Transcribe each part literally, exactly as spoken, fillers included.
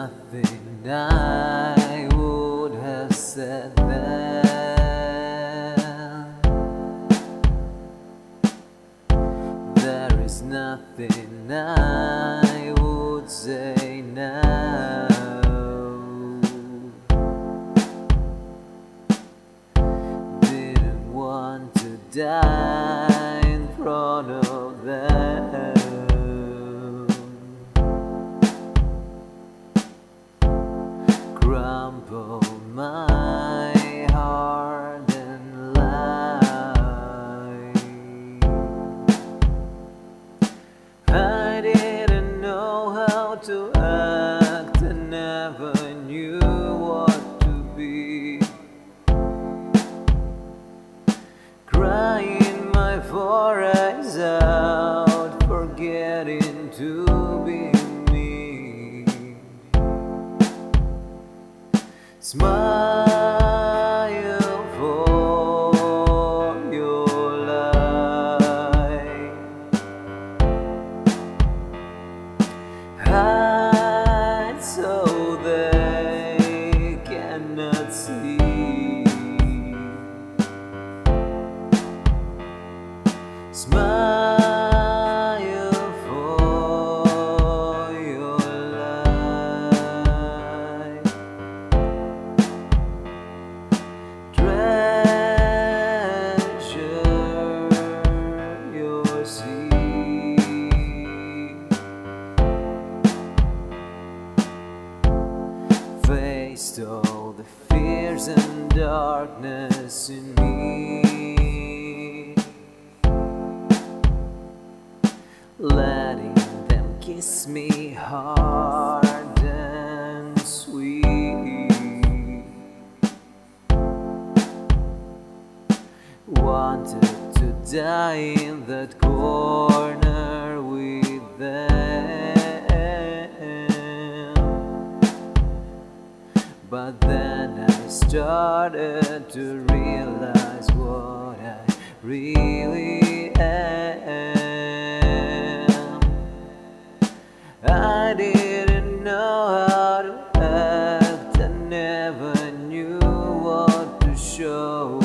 nothing I would have said then. There is nothing I would say now. Didn't want to die in front of them. Crumple my heart and lie. I didn't know how to act, I never knew what to be. Crying my four eyes out, forgetting to be me. Smile for your life. Hide so they cannot see. Smile for your life. Treasure your seed. Faced all the fears and darkness in me. Letting them kiss me hard and sweet. Wanted to die in that corner with them, but then I started to realize what I really am. I didn't know how to act, I never knew what to show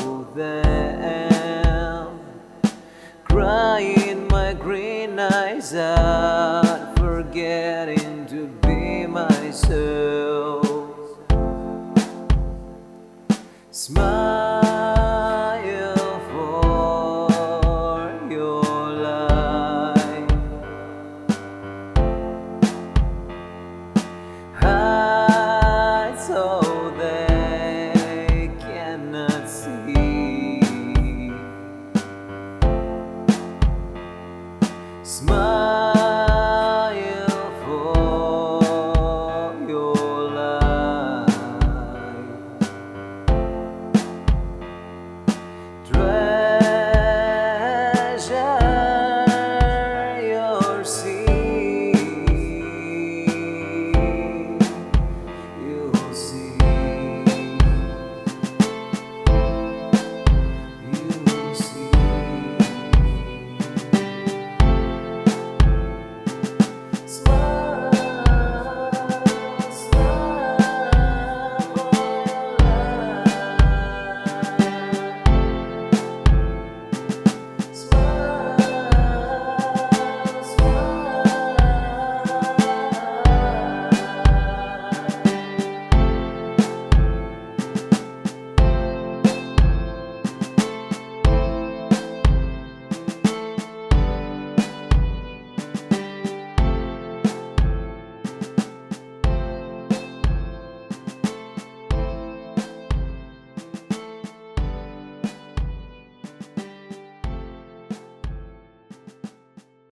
them. Crying my green eyes out, forgetting to be myself. Smile